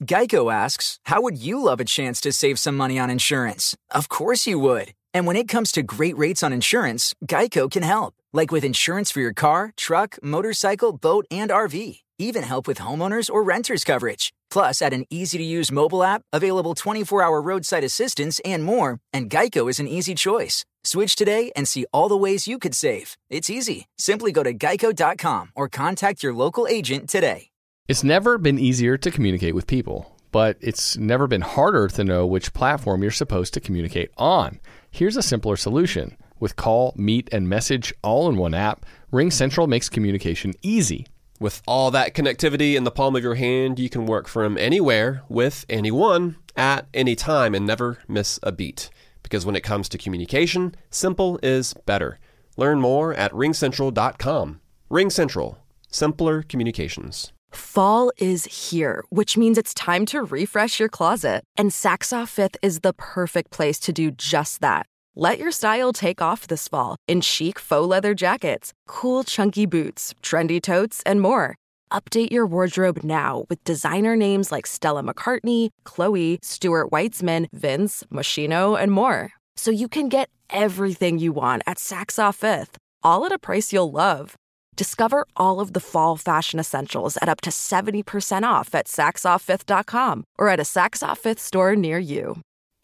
Geico asks, how would you love a chance to save some money on insurance? Of course you would. And when it comes to great rates on insurance, Geico can help. Like with insurance for your car, truck, motorcycle, boat, and RV. Even help with homeowners or renters coverage. Plus, add an easy-to-use mobile app, available 24-hour roadside assistance, and more, and Geico is an easy choice. Switch today and see all the ways you could save. It's easy. Simply go to geico.com or contact your local agent today. It's never been easier to communicate with people, but it's never been harder to know which platform you're supposed to communicate on. Here's a simpler solution. With Call, Meet, and Message all in one app, RingCentral makes communication easy. With all that connectivity in the palm of your hand, you can work from anywhere, with anyone, at any time, and never miss a beat. Because when it comes to communication, simple is better. Learn more at ringcentral.com. RingCentral. Simpler communications. Fall is here, which means it's time to refresh your closet. And Saks Fifth is the perfect place to do just that. Let your style take off this fall in chic faux leather jackets, cool chunky boots, trendy totes, and more. Update your wardrobe now with designer names like Stella McCartney, Chloe, Stuart Weitzman, Vince, Moschino, and more. So you can get everything you want at Saks Fifth, all at a price you'll love. Discover all of the fall fashion essentials at up to 70% off at SaksOffFifth.com or at a Saks Off Fifth store near you.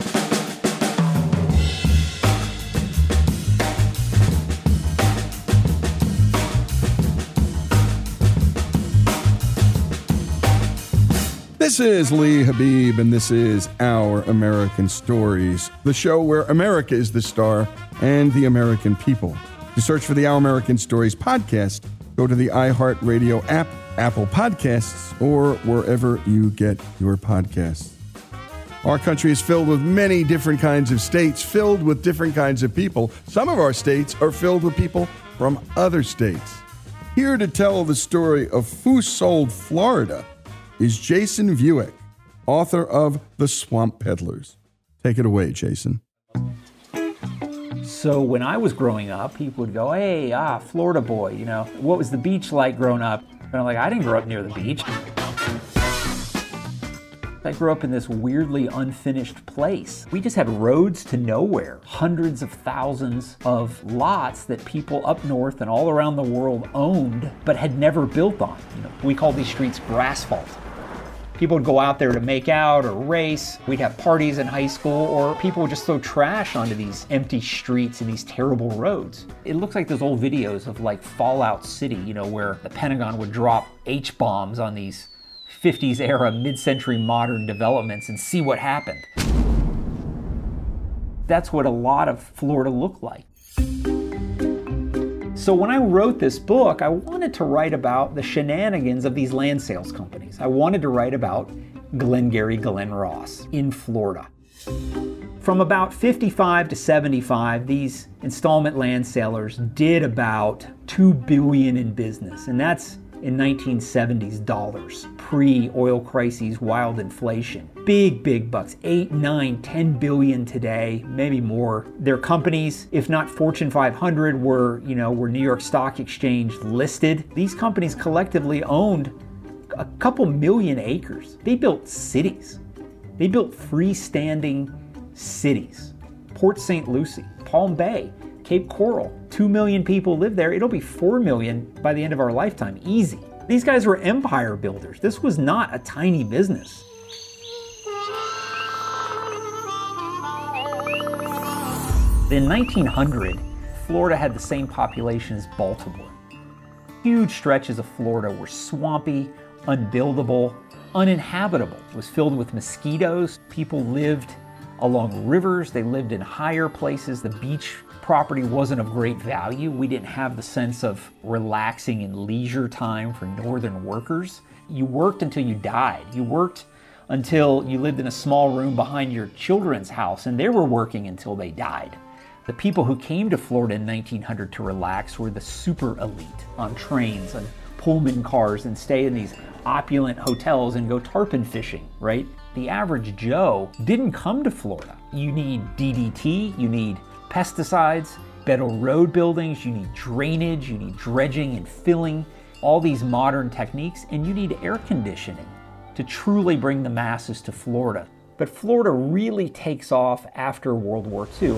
This is Lee Habib, and this is Our American Stories, the show where America is the star and the American people. To search for the Our American Stories podcast, go to the iHeartRadio app, Apple Podcasts, or wherever you get your podcasts. Our country is filled with many different kinds of states, filled with different kinds of people. Some of our states are filled with people from other states. Here to tell the story of who sold Florida is Jason Vuick, author of The Swamp Peddlers. Take it away, Jason. So when I was growing up, people would go, hey, Florida boy, you know, what was the beach like growing up? And I'm like, I didn't grow up near the beach. I grew up in this weirdly unfinished place. We just had roads to nowhere, hundreds of thousands of lots that people up north and all around the world owned, but had never built on. You know, we call these streets grassphalt. People would go out there to make out or race. We'd have parties in high school, or people would just throw trash onto these empty streets and these terrible roads. It looks like those old videos of like Fallout City, you know, where the Pentagon would drop H-bombs on these 50s era mid-century modern developments and see what happened. That's what a lot of Florida looked like. So when I wrote this book, I wanted to write about the shenanigans of these land sales companies. I wanted to write about Glengarry Glen Ross in Florida. From about 55 to 75, these installment land sellers did about $2 billion in business, and that's in 1970s dollars, pre-oil crises, wild inflation. Big bucks, 8, 9, 10 billion today, maybe more. Their companies, if not Fortune 500, were New York Stock Exchange listed. These companies collectively owned a couple million acres. They built cities. They built freestanding cities. Port St. Lucie, Palm Bay, Cape Coral, 2 million people live there. It'll be 4 million by the end of our lifetime, easy. These guys were empire builders. This was not a tiny business. In 1900, Florida had the same population as Baltimore. Huge stretches of Florida were swampy, unbuildable, uninhabitable. It was filled with mosquitoes. People lived along rivers. They lived in higher places. The beach property wasn't of great value. We didn't have the sense of relaxing and leisure time for northern workers. You worked until you died. You worked until you lived in a small room behind your children's house, and they were working until they died. The people who came to Florida in 1900 to relax were the super elite on trains and Pullman cars and stay in these opulent hotels and go tarpon fishing, right? The average Joe didn't come to Florida. You need DDT, you need pesticides, better road buildings, you need drainage, you need dredging and filling, all these modern techniques, and you need air conditioning. to truly bring the masses to Florida. But Florida really takes off after World War II.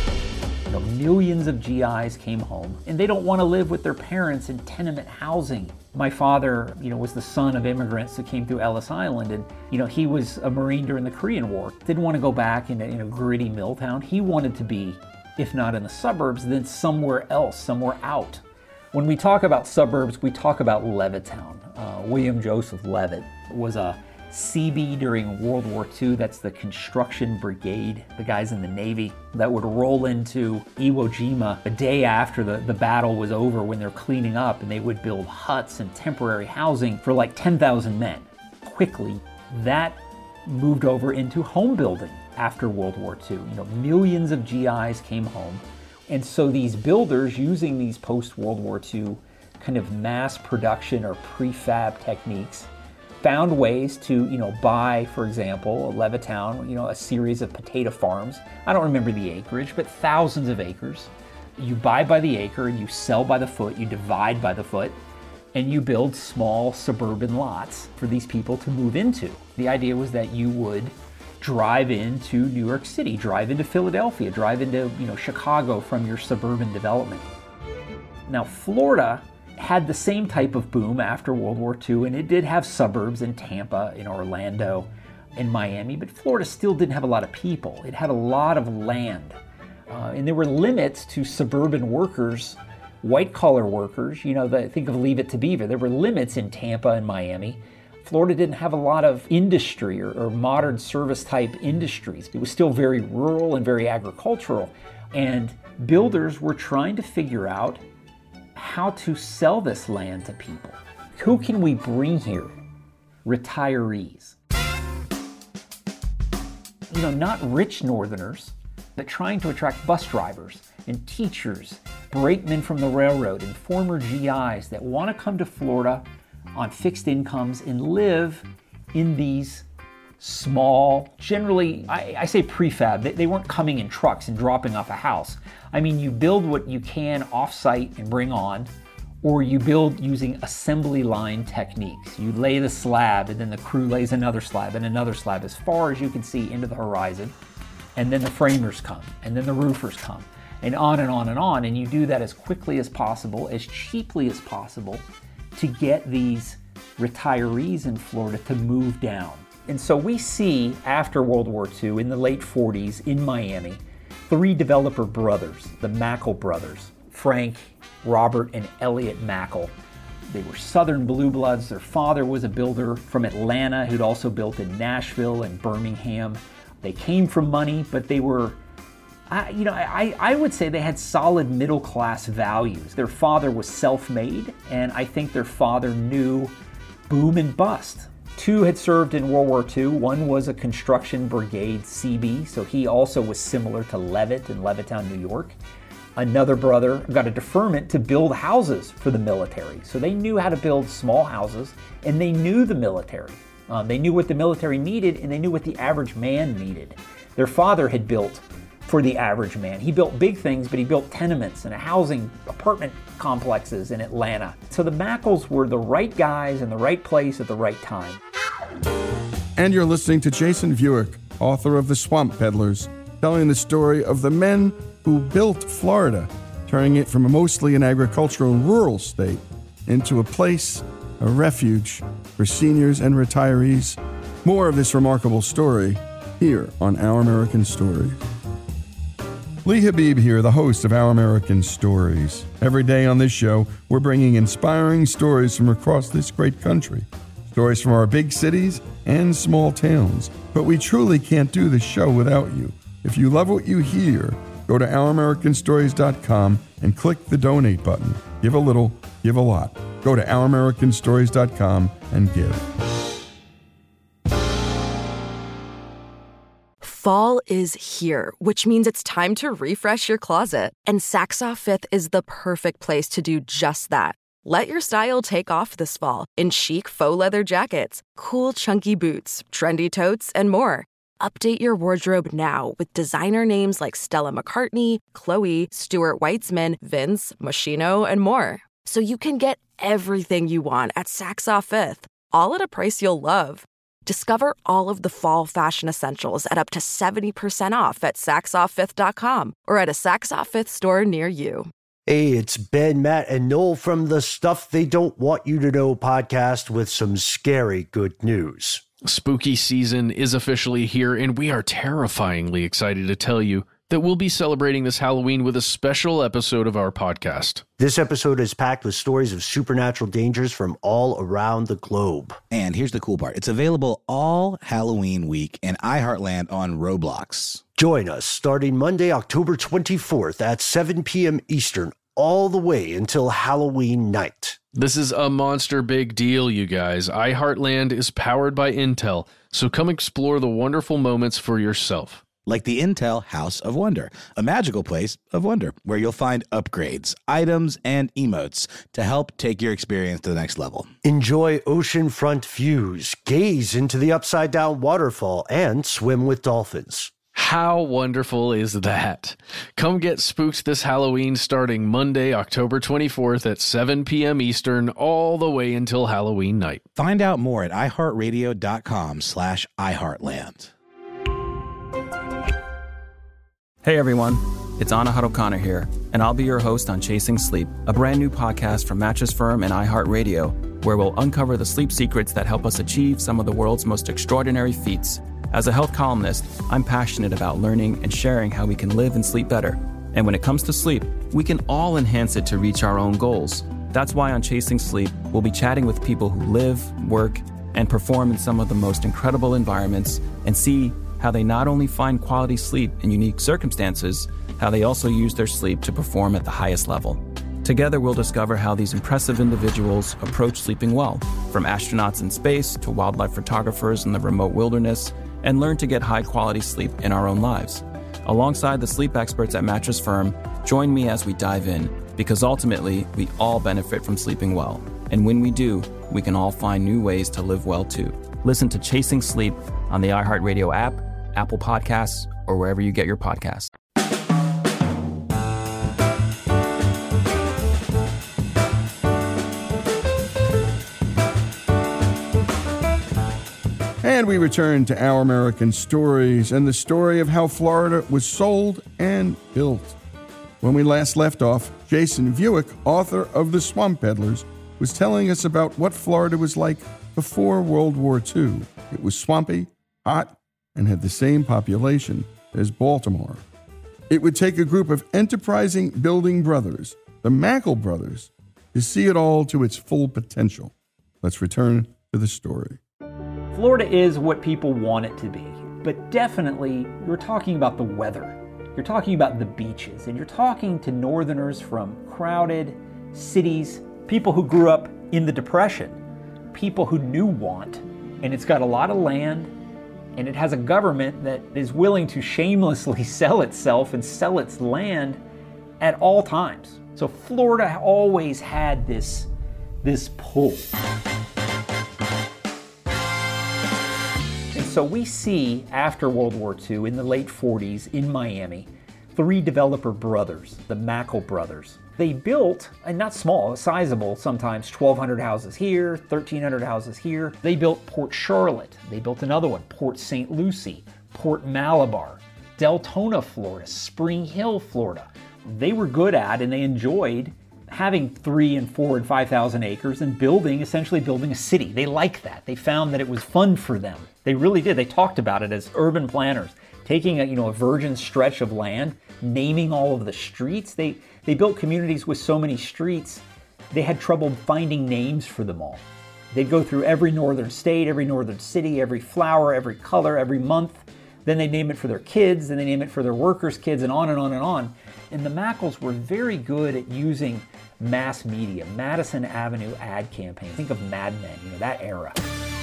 Millions of GIs came home, and they don't want to live with their parents in tenement housing. My father, was the son of immigrants that came through Ellis Island, and, he was a Marine during the Korean War. Didn't want to go back in a gritty mill town. He wanted to be, if not in the suburbs, then somewhere else, somewhere out. When we talk about suburbs, we talk about Levittown. William Joseph Levitt was a CB during World War II. That's the construction brigade, the guys in the Navy that would roll into Iwo Jima a day after the battle was over when they're cleaning up, and they would build huts and temporary housing for like 10,000 men. Quickly, that moved over into home building after World War II. Millions of GIs came home. And so these builders, using these post-World War II kind of mass production or prefab techniques, found ways to, buy, for example, Levittown, a series of potato farms. I don't remember the acreage, but thousands of acres. You buy by the acre, you sell by the foot, you divide by the foot, and you build small suburban lots for these people to move into. The idea was that you would drive into New York City, drive into Philadelphia, drive into, Chicago from your suburban development. Now, Florida had the same type of boom after World War II, and it did have suburbs in Tampa, in Orlando, in Miami, but Florida still didn't have a lot of people. It had a lot of land, and there were limits to suburban workers, white-collar workers, think of Leave It to Beaver. There were limits in Tampa and Miami. Florida didn't have a lot of industry or modern service-type industries. It was still very rural and very agricultural, and builders were trying to figure out how to sell this land to people. Who can we bring here? Retirees. Not rich Northerners, but trying to attract bus drivers and teachers, brakemen from the railroad, and former GIs that want to come to Florida on fixed incomes and live in these small, generally, I say prefab, they weren't coming in trucks and dropping off a house. I mean, you build what you can off-site and bring on, or you build using assembly line techniques. You lay the slab, and then the crew lays another slab and another slab as far as you can see into the horizon, and then the framers come, and then the roofers come, and on and on and on, and you do that as quickly as possible, as cheaply as possible, to get these retirees in Florida to move down. And so we see, after World War II, in the late 40s in Miami, 3 developer brothers, the Mackle brothers, Frank, Robert, and Elliot Mackle. They were Southern blue bloods. Their father was a builder from Atlanta who'd also built in Nashville and Birmingham. They came from money, but they were, I would say they had solid middle-class values. Their father was self-made, and I think their father knew boom and bust. 2 had served in World War II. 1 was a construction brigade CB, so he also was similar to Levitt in Levittown, New York. Another brother got a deferment to build houses for the military. So they knew how to build small houses, and they knew the military. They knew what the military needed, and they knew what the average man needed. Their father had built for the average man. He built big things, but he built tenements and housing apartment complexes in Atlanta. So the Mackles were the right guys in the right place at the right time. And you're listening to Jason Vuick, author of The Swamp Peddlers, telling the story of the men who built Florida, turning it from mostly an agricultural rural state into a place, a refuge for seniors and retirees. More of this remarkable story here on Our American Stories. Lee Habib here, the host of Our American Stories. Every day on this show, we're bringing inspiring stories from across this great country. Stories from our big cities and small towns. But we truly can't do this show without you. If you love what you hear, go to OurAmericanStories.com and click the donate button. Give a little, give a lot. Go to OurAmericanStories.com and give. Fall is here, which means it's time to refresh your closet. And Saxoff Fifth is the perfect place to do just that. Let your style take off this fall in chic faux leather jackets, cool chunky boots, trendy totes, and more. Update your wardrobe now with designer names like Stella McCartney, Chloe, Stuart Weitzman, Vince, Moschino, and more. So you can get everything you want at Saxoff Fifth, all at a price you'll love. Discover all of the fall fashion essentials at up to 70% off at SaxOff5th.com or at a Saks Off 5th store near you. Hey, it's Ben, Matt, and Noel from the Stuff They Don't Want You to Know podcast with some scary good news. Spooky season is officially here, and we are terrifyingly excited to tell you that we'll be celebrating this Halloween with a special episode of our podcast. This episode is packed with stories of supernatural dangers from all around the globe. And here's the cool part. It's available all Halloween week in iHeartland on Roblox. Join us starting Monday, October 24th at 7 p.m. Eastern, all the way until Halloween night. This is a monster big deal, you guys. iHeartland is powered by Intel, so come explore the wonderful moments for yourself. Like the Intel House of Wonder, a magical place of wonder where you'll find upgrades, items, and emotes to help take your experience to the next level. Enjoy oceanfront views, gaze into the upside-down waterfall, and swim with dolphins. How wonderful is that? Come get spooked this Halloween starting Monday, October 24th at 7 p.m. Eastern, all the way until Halloween night. Find out more at iHeartRadio.com/iHeartland. Hey everyone, it's Anahad O'Connor here, and I'll be your host on Chasing Sleep, a brand new podcast from Mattress Firm and iHeartRadio, where we'll uncover the sleep secrets that help us achieve some of the world's most extraordinary feats. As a health columnist, I'm passionate about learning and sharing how we can live and sleep better. And when it comes to sleep, we can all enhance it to reach our own goals. That's why on Chasing Sleep, we'll be chatting with people who live, work, and perform in some of the most incredible environments and see how they not only find quality sleep in unique circumstances, how they also use their sleep to perform at the highest level. Together, we'll discover how these impressive individuals approach sleeping well, from astronauts in space to wildlife photographers in the remote wilderness, and learn to get high-quality sleep in our own lives. Alongside the sleep experts at Mattress Firm, join me as we dive in, because ultimately, we all benefit from sleeping well. And when we do, we can all find new ways to live well too. Listen to Chasing Sleep on the iHeartRadio app, Apple Podcasts, or wherever you get your podcasts. And we return to Our American Stories and the story of how Florida was sold and built. When we last left off, Jason Vuick, author of The Swamp Peddlers, was telling us about what Florida was like before World War II. It was swampy, hot, and had the same population as Baltimore. It would take a group of enterprising building brothers, the Mackle brothers, to see it all to its full potential. Let's return to the story. Florida is what people want it to be, but definitely you're talking about the weather. You're talking about the beaches, and you're talking to northerners from crowded cities, people who grew up in the Depression, people who knew want, and it's got a lot of land, and it has a government that is willing to shamelessly sell itself and sell its land at all times. So Florida always had this pull. And so we see after World War II in the late 40s in Miami, 3 developer brothers, the Mackle brothers. They built, and not small, sizable, sometimes 1,200 houses here, 1,300 houses here. They built Port Charlotte. They built another one, Port St. Lucie, Port Malabar, Deltona, Florida, Spring Hill, Florida. They were good at and they enjoyed having 3 and 4 and 5,000 acres and essentially building a city. They liked that. They found that it was fun for them. They really did. They talked about it as urban planners, taking a virgin stretch of land, naming all of the streets. They built communities with so many streets, they had trouble finding names for them all. They'd go through every northern state, every northern city, every flower, every color, every month. Then they'd name it for their kids, then they name it for their workers' kids, and on and on and on. And the Mackles were very good at using mass media, Madison Avenue ad campaigns. Think of Mad Men, that era.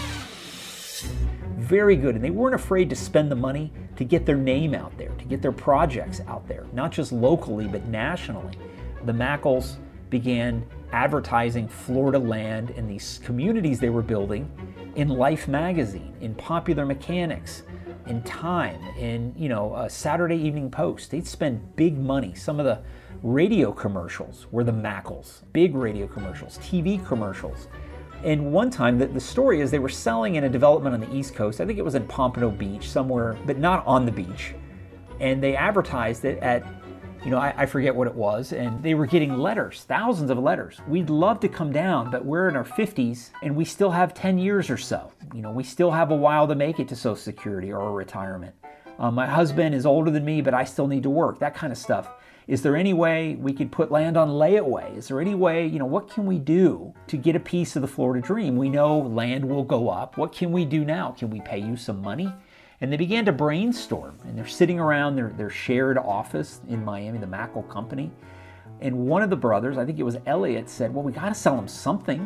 Very good, and they weren't afraid to spend the money to get their name out there, to get their projects out there, not just locally, but nationally. The Mackles began advertising Florida land and these communities they were building in Life magazine, in Popular Mechanics, in Time, in Saturday Evening Post. They'd spend big money. Some of the radio commercials were the Mackles, big radio commercials, TV commercials. And one time, the story is they were selling in a development on the East Coast. I think it was in Pompano Beach somewhere, but not on the beach. And they advertised it at, I forget what it was, and they were getting letters, thousands of letters. We'd love to come down, but we're in our 50s and we still have 10 years or so. We still have a while to make it to Social Security or retirement. My husband is older than me, but I still need to work, that kind of stuff. Is there any way we could put land on layaway? Is there any way, what can we do to get a piece of the Florida dream? We know land will go up. What can we do now? Can we pay you some money? And they began to brainstorm, and they're sitting around their shared office in Miami, the Mackle Company. And one of the brothers, I think it was Elliot, said, well, we got to sell them something.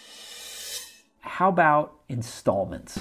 How about installments?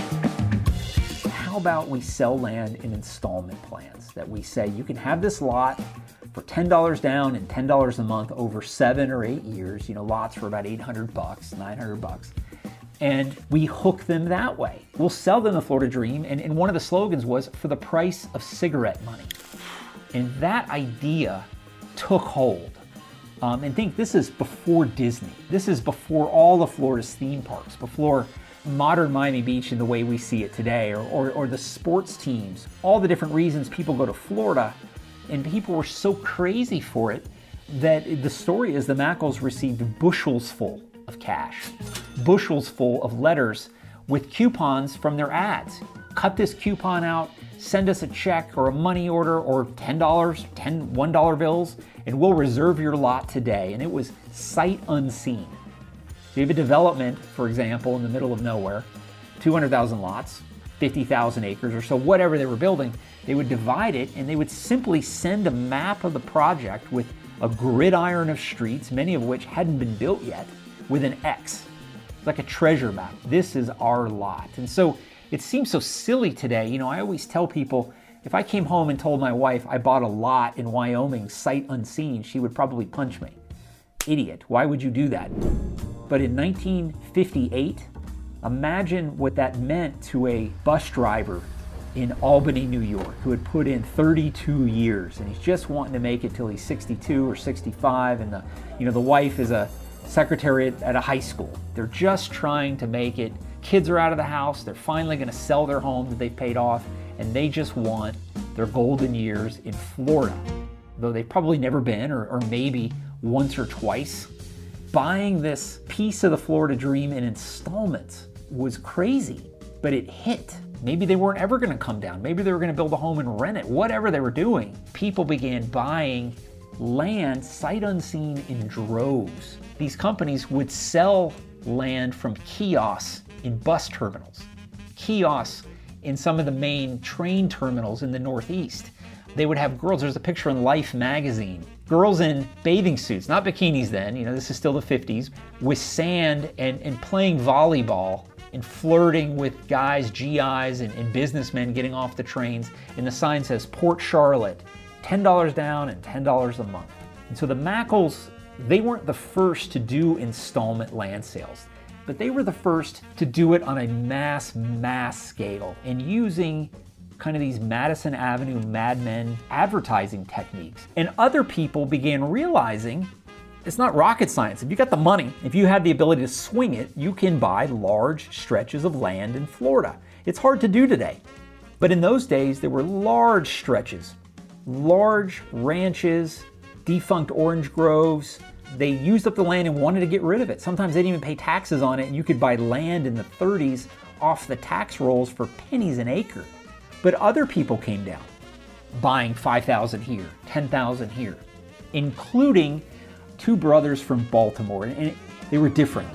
How about we sell land in installment plans that we say you can have this lot for $10 down and $10 a month over 7 or 8 years, lots for about $800, $900. And we hook them that way. We'll sell them the Florida Dream, and one of the slogans was, for the price of cigarette money. And that idea took hold. And think, this is before Disney. This is before all of Florida's theme parks, before modern Miami Beach in the way we see it today, or the sports teams, all the different reasons people go to Florida. And people were so crazy for it that the story is the Mackles received bushels full of cash, bushels full of letters with coupons from their ads. Cut this coupon out, send us a check or a money order or $10, $1 bills, and we'll reserve your lot today. And it was sight unseen. So you have a development, for example, in the middle of nowhere, 200,000 lots, 50,000 acres or so, whatever they were building. They would divide it and they would simply send a map of the project with a gridiron of streets, many of which hadn't been built yet, with an X, like a treasure map. This is our lot. And so it seems so silly today. I always tell people, if I came home and told my wife I bought a lot in Wyoming sight unseen, she would probably punch me. Idiot, why would you do that? But in 1958, imagine what that meant to a bus driver in Albany, New York, who had put in 32 years, and he's just wanting to make it till he's 62 or 65, and the wife is a secretary at a high school. They're just trying to make it. Kids are out of the house. They're finally going to sell their home that they've paid off, and they just want their golden years in Florida, though they've probably never been, or maybe once or twice. Buying this piece of the Florida Dream in installments was crazy, but it hit. Maybe they weren't ever going to come down. Maybe they were going to build a home and rent it. Whatever they were doing, people began buying land sight unseen in droves. These companies would sell land from kiosks in bus terminals, kiosks in some of the main train terminals in the Northeast. They would have girls, there's a picture in Life magazine, girls in bathing suits, not bikinis then, this is still the 50s, with sand and playing volleyball and flirting with guys, GIs, and businessmen getting off the trains. And the sign says, Port Charlotte, $10 down and $10 a month. And so the Mackles, they weren't the first to do installment land sales, but they were the first to do it on a mass scale and using kind of these Madison Avenue Mad Men advertising techniques. And other people began realizing it's not rocket science. If you got the money, if you have the ability to swing it, you can buy large stretches of land in Florida. It's hard to do today. But in those days, there were large stretches, large ranches, defunct orange groves. They used up the land and wanted to get rid of it. Sometimes they didn't even pay taxes on it, and you could buy land in the 30s off the tax rolls for pennies an acre. But other people came down, buying 5,000 here, 10,000 here, including two brothers from Baltimore, and they were different.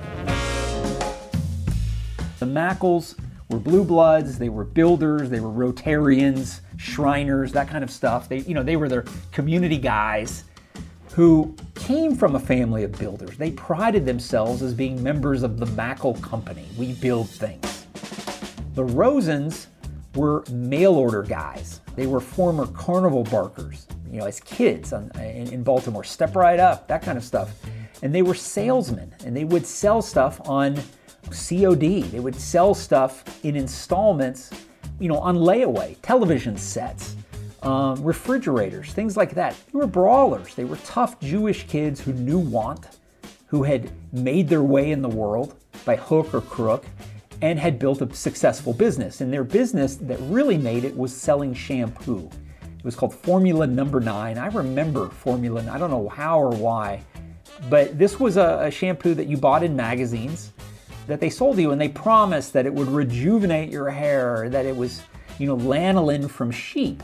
The Mackles were blue bloods, they were builders, they were Rotarians, Shriners, that kind of stuff. They were their community guys who came from a family of builders. They prided themselves as being members of the Mackle Company. We build things. The Rosens were mail order guys. They were former carnival barkers, as kids in Baltimore, step right up, that kind of stuff. And they were salesmen, and they would sell stuff on COD. They would sell stuff in installments, on layaway, television sets, refrigerators, things like that. They were brawlers. They were tough Jewish kids who knew want, who had made their way in the world. by hook or crook, and had built a successful business. And their business that really made it was selling shampoo. It was called Formula Number 9. I remember Formula, I don't know how or why, but this was a shampoo that you bought in magazines that they sold to you, and they promised that it would rejuvenate your hair, that it was, lanolin from sheep.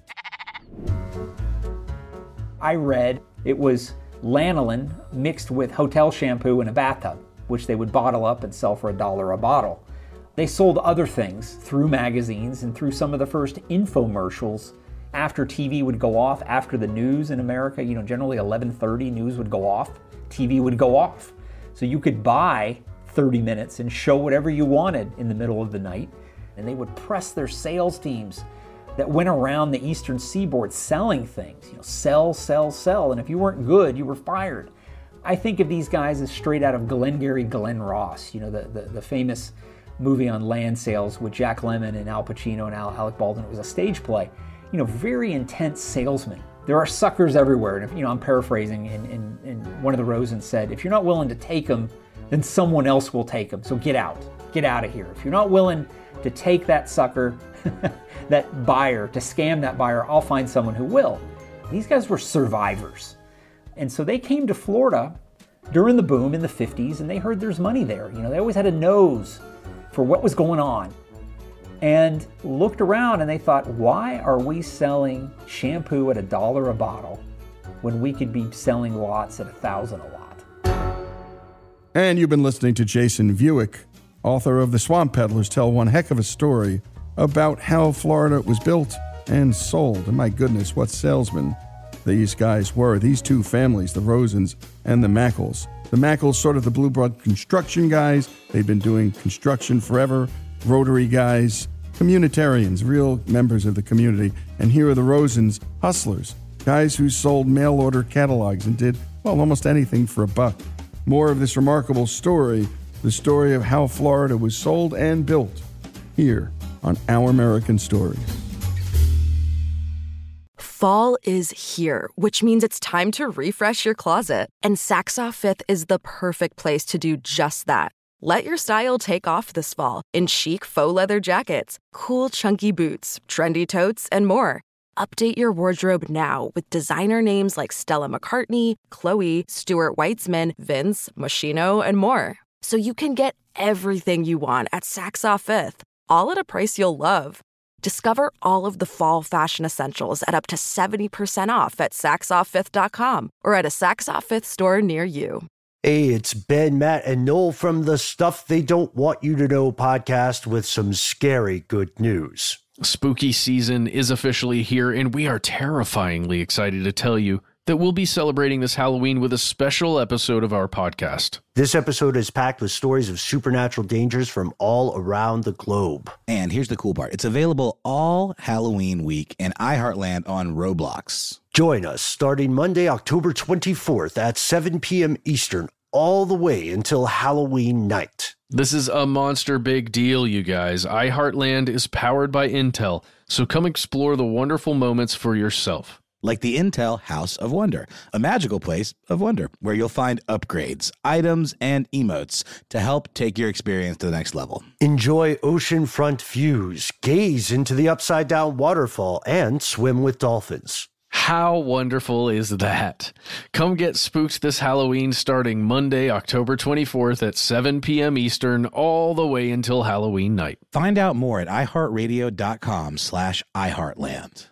I read it was lanolin mixed with hotel shampoo in a bathtub, which they would bottle up and sell for $1 a bottle. They sold other things through magazines and through some of the first infomercials after TV would go off, after the news in America, generally 11:30 news would go off, TV would go off. So you could buy 30 minutes and show whatever you wanted in the middle of the night. And they would press their sales teams that went around the Eastern Seaboard selling things, sell, sell, sell. And if you weren't good, you were fired. I think of these guys as straight out of Glengarry Glen Ross, the famous movie on land sales with Jack Lemmon and Al Pacino and Alec Baldwin. It was a stage play. Very intense salesmen. There are suckers everywhere. And I'm paraphrasing, and one of the Rosens said, if you're not willing to take them, then someone else will take them. So get out of here. If you're not willing to take that sucker, that buyer, to scam that buyer, I'll find someone who will. These guys were survivors. And so they came to Florida during the boom in the 50s, and they heard there's money there. They always had a nose for what was going on. And looked around and they thought, why are we selling shampoo at $1 a bottle when we could be selling lots at $1,000 a lot? And you've been listening to Jason Vuick, author of The Swamp Peddlers Tell One Heck of a Story about how Florida was built and sold. And my goodness, what salesmen these guys were. These two families, the Rosens and the Mackles. The Mackles, sort of the blue blood construction guys. They've been doing construction forever. Rotary guys, communitarians, real members of the community. And here are the Rosens, hustlers, guys who sold mail order catalogs and did, almost anything for $1. More of this remarkable story, the story of how Florida was sold and built, here on Our American Stories. Fall is here, which means it's time to refresh your closet. And Saxoff Fifth is the perfect place to do just that. Let your style take off this fall in chic faux leather jackets, cool chunky boots, trendy totes, and more. Update your wardrobe now with designer names like Stella McCartney, Chloe, Stuart Weitzman, Vince, Moschino, and more. So you can get everything you want at Saxoff Fifth, all at a price you'll love. Discover all of the fall fashion essentials at up to 70% off at SaxoffFifth.com or at a Saxoff Fifth store near you. Hey, it's Ben, Matt, and Noel from the Stuff They Don't Want You to Know podcast with some scary good news. Spooky season is officially here, and we are terrifyingly excited to tell you that we'll be celebrating this Halloween with a special episode of our podcast. This episode is packed with stories of supernatural dangers from all around the globe. And here's the cool part. It's available all Halloween week in iHeartland on Roblox. Join us starting Monday, October 24th at 7 p.m. Eastern, all the way until Halloween night. This is a monster big deal, you guys. iHeartland is powered by Intel, so come explore the wonderful moments for yourself. Like the Intel House of Wonder, a magical place of wonder where you'll find upgrades, items, and emotes to help take your experience to the next level. Enjoy oceanfront views, gaze into the upside-down waterfall, and swim with dolphins. How wonderful is that? Come get spooked this Halloween starting Monday, October 24th at 7 p.m. Eastern, all the way until Halloween night. Find out more at iHeartRadio.com/iHeartland.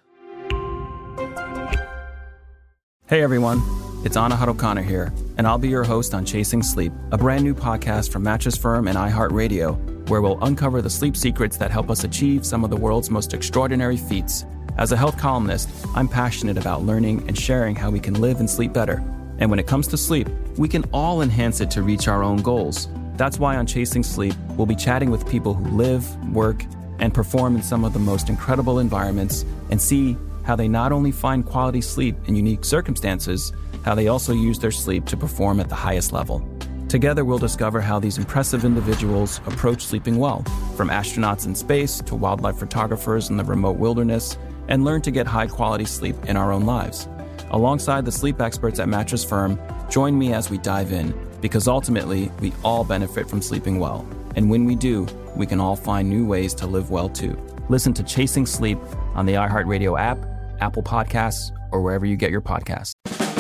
Hey everyone, it's Anahad O'Connor here, and I'll be your host on Chasing Sleep, a brand new podcast from Mattress Firm and iHeartRadio, where we'll uncover the sleep secrets that help us achieve some of the world's most extraordinary feats. As a health columnist, I'm passionate about learning and sharing how we can live and sleep better. And when it comes to sleep, we can all enhance it to reach our own goals. That's why on Chasing Sleep, we'll be chatting with people who live, work, and perform in some of the most incredible environments and see how they not only find quality sleep in unique circumstances, how they also use their sleep to perform at the highest level. Together, we'll discover how these impressive individuals approach sleeping well, from astronauts in space to wildlife photographers in the remote wilderness, and learn to get high-quality sleep in our own lives. Alongside the sleep experts at Mattress Firm, join me as we dive in, Because ultimately, we all benefit from sleeping well. And when we do, we can all find new ways to live well too. Listen to Chasing Sleep on the iHeartRadio app, Apple Podcasts, or wherever you get your podcasts.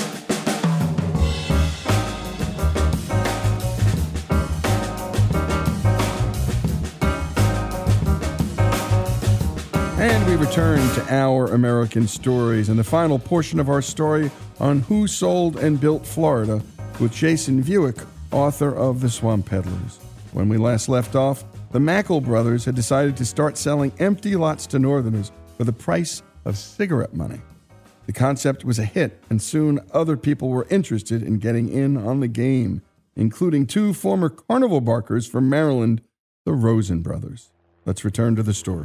And we return to Our American Stories and the final portion of our story on Who Sold and Built Florida with Jason Vuick, author of The Swamp Peddlers. When we last left off, the Mackle brothers had decided to start selling empty lots to Northerners for the price of cigarette money. The concept was a hit, and soon other people were interested in getting in on the game, including two former carnival barkers from Maryland, the Rosen brothers. Let's return to the story.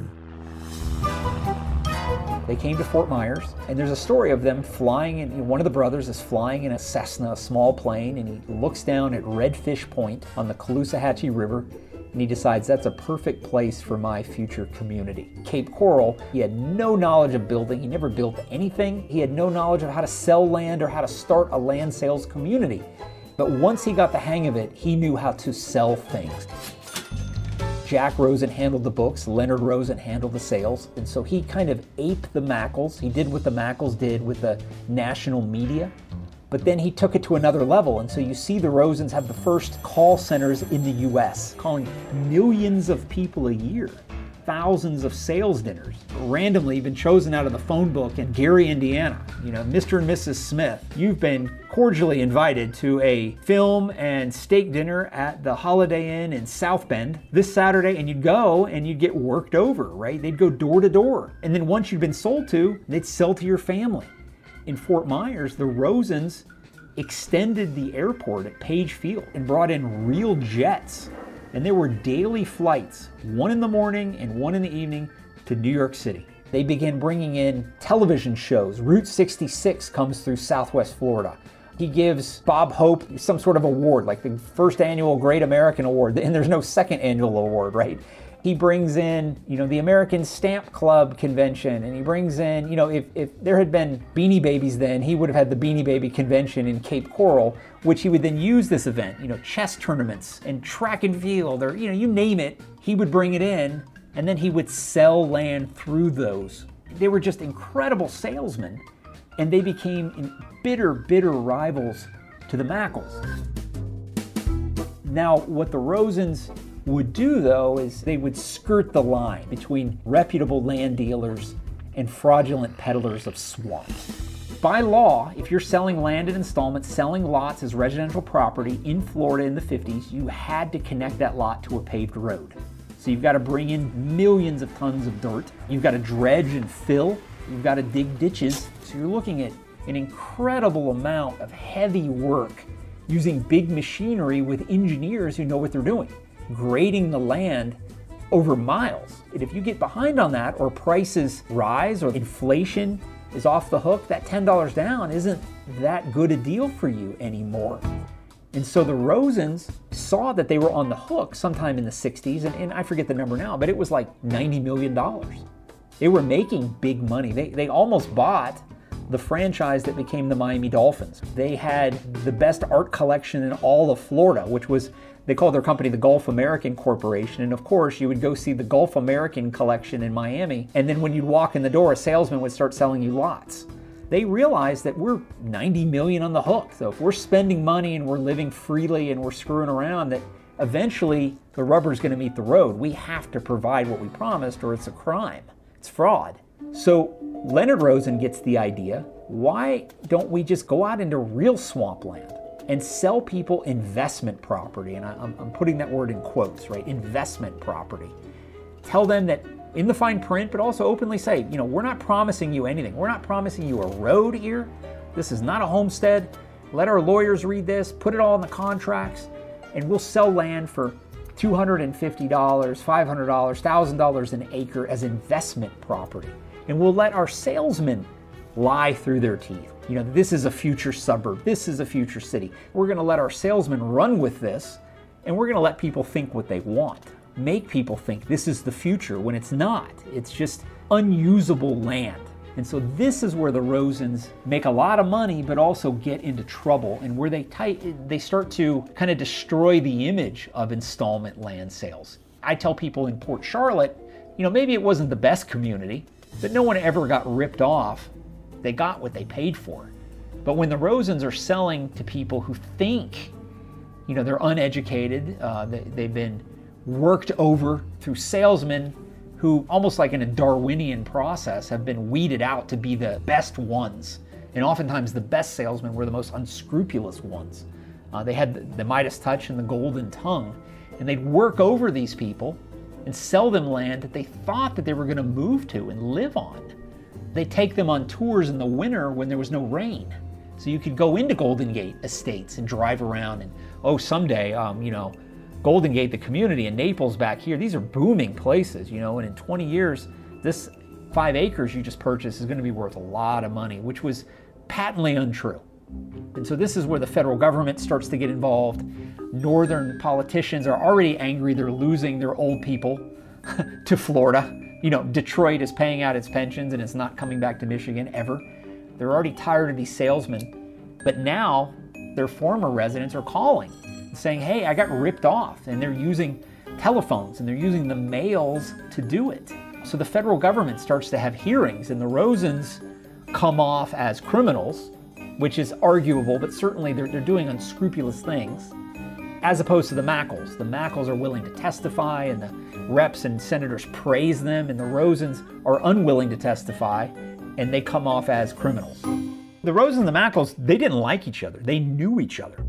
They came to Fort Myers, and there's a story of them flying in. One of the brothers is flying in a Cessna, a small plane, and he looks down at Redfish Point on the Caloosahatchee River, and he decides that's a perfect place for my future community. Cape Coral, he had no knowledge of building. He never built anything. He had no knowledge of how to sell land or how to start a land sales community. But once he got the hang of it, he knew how to sell things. Jack Rosen handled the books, Leonard Rosen handled the sales, and so he kind of aped the Mackles. He did what the Mackles did with the national media, but then he took it to another level, and so you see the Rosens have the first call centers in the U.S., calling millions of people a year, thousands of sales dinners, randomly been chosen out of the phone book in Gary, Indiana. You know, Mr. and Mrs. Smith, you've been cordially invited to a film and steak dinner at the Holiday Inn in South Bend this Saturday, and you'd go and you'd get worked over, right? They'd go door to door. And then once you'd been sold to, they'd sell to your family. In Fort Myers, the Rosens extended the airport at Page Field and brought in real jets. And there were daily flights, one in the morning and one in the evening, to New York City. They began bringing in television shows. Route 66 comes through Southwest Florida. He gives Bob Hope some sort of award, like the first annual Great American Award, and there's no second annual award, right? He brings in, the American Stamp Club convention, and he brings in, if there had been Beanie Babies then, he would have had the Beanie Baby convention in Cape Coral, which he would then use this event, chess tournaments and track and field, or, you name it, he would bring it in, and then he would sell land through those. They were just incredible salesmen, and they became bitter, bitter rivals to the Mackles. Now, what the Rosens would do, though, is they would skirt the line between reputable land dealers and fraudulent peddlers of swamp. By law, if you're selling land in installments, selling lots as residential property in Florida in the 50s, you had to connect that lot to a paved road. So you've got to bring in millions of tons of dirt. You've got to dredge and fill. You've got to dig ditches. So you're looking at an incredible amount of heavy work using big machinery with engineers who know what they're doing, grading the land over miles. And if you get behind on that, or prices rise, or inflation is off the hook, that $10 down isn't that good a deal for you anymore. And so the Rosens saw that they were on the hook sometime in the 60s, and I forget the number now, but it was like $90 million. They were making big money. They almost bought the franchise that became the Miami Dolphins. They had the best art collection in all of Florida, which was, they called their company the Gulf American Corporation. And of course, you would go see the Gulf American collection in Miami, and then when you'd walk in the door, a salesman would start selling you lots. They realized that we're $90 million on the hook. So if we're spending money and we're living freely and we're screwing around, that eventually the rubber's going to meet the road. We have to provide what we promised, or it's a crime. It's fraud. So Leonard Rosen gets the idea, why don't we just go out into real swampland and sell people investment property? And I'm putting that word in quotes, right? Investment property. Tell them that in the fine print, but also openly say, we're not promising you anything. We're not promising you a road here. This is not a homestead. Let our lawyers read this, put it all in the contracts, and we'll sell land for $250, $500, $1,000 an acre as investment property. And we'll let our salesmen lie through their teeth. This is a future suburb. This is a future city. We're going to let our salesmen run with this, and we're going to let people think what they want. Make people think this is the future when it's not. It's just unusable land. And so this is where the Rosens make a lot of money, but also get into trouble, and where they start to kind of destroy the image of installment land sales. I tell people in Port Charlotte, maybe it wasn't the best community, but no one ever got ripped off. They got what they paid for. But when the Rosens are selling to people who think, they're uneducated, they've been worked over through salesmen who, almost like in a Darwinian process, have been weeded out to be the best ones. And oftentimes the best salesmen were the most unscrupulous ones. They had the Midas touch and the golden tongue, and they'd work over these people and sell them land that they thought that they were going to move to and live on. They'd take them on tours in the winter when there was no rain. So you could go into Golden Gate Estates and drive around and, someday, Golden Gate, the community, and Naples back here, these are booming places, and in 20 years, this 5 acres you just purchased is going to be worth a lot of money, which was patently untrue. And so this is where the federal government starts to get involved. Northern politicians are already angry they're losing their old people to Florida. Detroit is paying out its pensions and it's not coming back to Michigan ever. They're already tired of these salesmen, but now their former residents are calling, saying, hey, I got ripped off, and they're using telephones and they're using the mails to do it. So the federal government starts to have hearings, and the Rosens come off as criminals, which is arguable, but certainly they're doing unscrupulous things, as opposed to the Mackles. The Mackles are willing to testify, and the reps and senators praise them, and the Rosens are unwilling to testify, and they come off as criminals. The Rosens and the Mackles, they didn't like each other. They knew each other.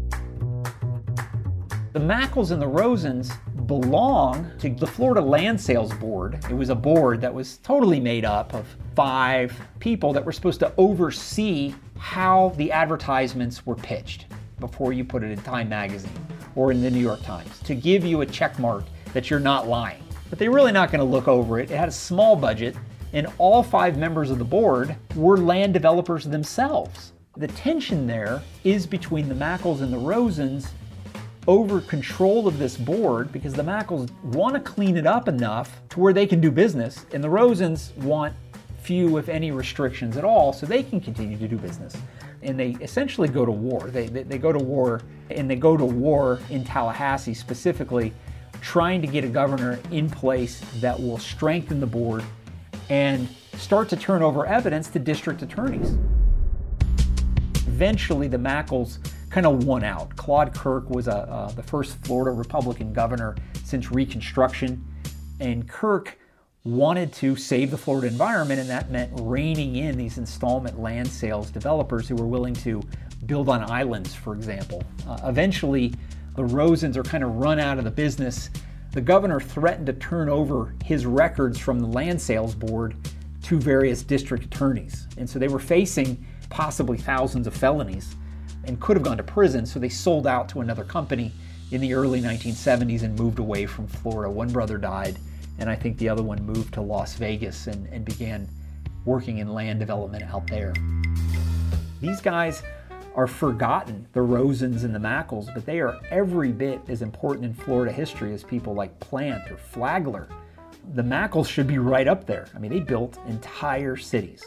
The Mackles and the Rosens belong to the Florida Land Sales Board. It was a board that was totally made up of 5 people that were supposed to oversee how the advertisements were pitched before you put it in Time Magazine or in the New York Times, to give you a check mark that you're not lying. But they're really not going to look over it. It had a small budget, and all 5 members of the board were land developers themselves. The tension there is between the Mackles and the Rosens over control of this board, because the Mackles want to clean it up enough to where they can do business, and the Rosens want few, if any, restrictions at all so they can continue to do business. And they essentially go to war. They go to war, and they go to war in Tallahassee specifically, trying to get a governor in place that will strengthen the board and start to turn over evidence to district attorneys. Eventually, the Mackles kind of won out. Claude Kirk was the first Florida Republican governor since Reconstruction, and Kirk wanted to save the Florida environment, and that meant reining in these installment land sales developers who were willing to build on islands, for example. Eventually, the Rosens are kind of run out of the business. The governor threatened to turn over his records from the land sales board to various district attorneys, and so they were facing possibly thousands of felonies and could have gone to prison, so they sold out to another company in the early 1970s and moved away from Florida. One brother died, and I think the other one moved to Las Vegas and began working in land development out there. These guys are forgotten, the Rosens and the Mackles, but they are every bit as important in Florida history as people like Plant or Flagler. The Mackles should be right up there. I mean, they built entire cities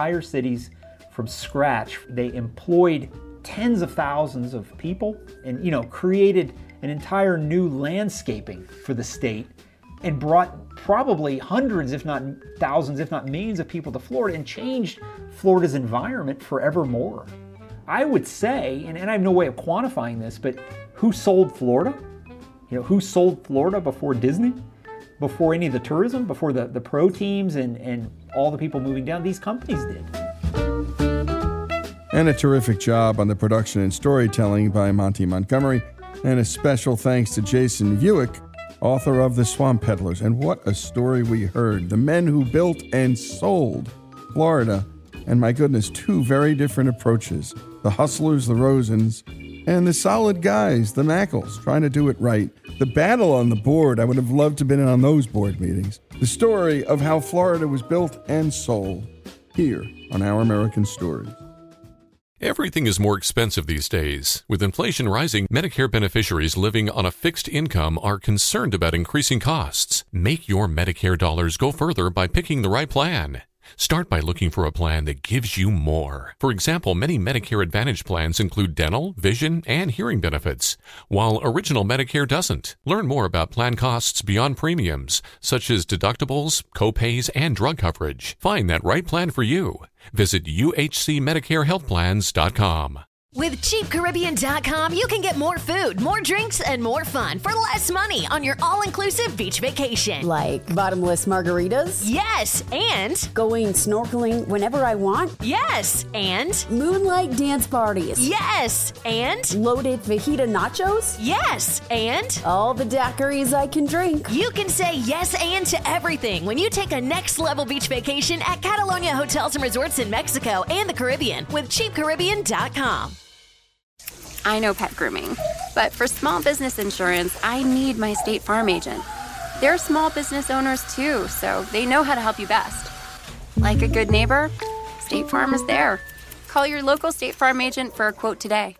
from scratch. They employed tens of thousands of people and created an entire new landscaping for the state and brought probably hundreds, if not thousands, if not millions of people to Florida and changed Florida's environment forevermore. I would say, and I have no way of quantifying this, but who sold Florida? Who sold Florida before Disney? Before any of the tourism? Before the pro teams and all the people moving down? These companies did. And a terrific job on the production and storytelling by Monty Montgomery. And a special thanks to Jason Vuick, author of The Swamp Peddlers. And what a story we heard. The men who built and sold Florida. And my goodness, 2 very different approaches. The hustlers, the Rosens, and the solid guys, the Mackles, trying to do it right. The battle on the board, I would have loved to have been on those board meetings. The story of how Florida was built and sold here on Our American Stories. Everything is more expensive these days. With inflation rising, Medicare beneficiaries living on a fixed income are concerned about increasing costs. Make your Medicare dollars go further by picking the right plan. Start by looking for a plan that gives you more. For example, many Medicare Advantage plans include dental, vision, and hearing benefits, while Original Medicare doesn't. Learn more about plan costs beyond premiums, such as deductibles, copays, and drug coverage. Find that right plan for you. Visit uhcmedicarehealthplans.com. With CheapCaribbean.com, you can get more food, more drinks, and more fun for less money on your all-inclusive beach vacation. Like bottomless margaritas? Yes, and going snorkeling whenever I want? Yes, and moonlight dance parties? Yes, and loaded fajita nachos? Yes, and all the daiquiris I can drink. You can say yes and to everything when you take a next-level beach vacation at Catalonia Hotels and Resorts in Mexico and the Caribbean with CheapCaribbean.com. I know pet grooming, but for small business insurance, I need my State Farm agent. They're small business owners too, so they know how to help you best. Like a good neighbor, State Farm is there. Call your local State Farm agent for a quote today.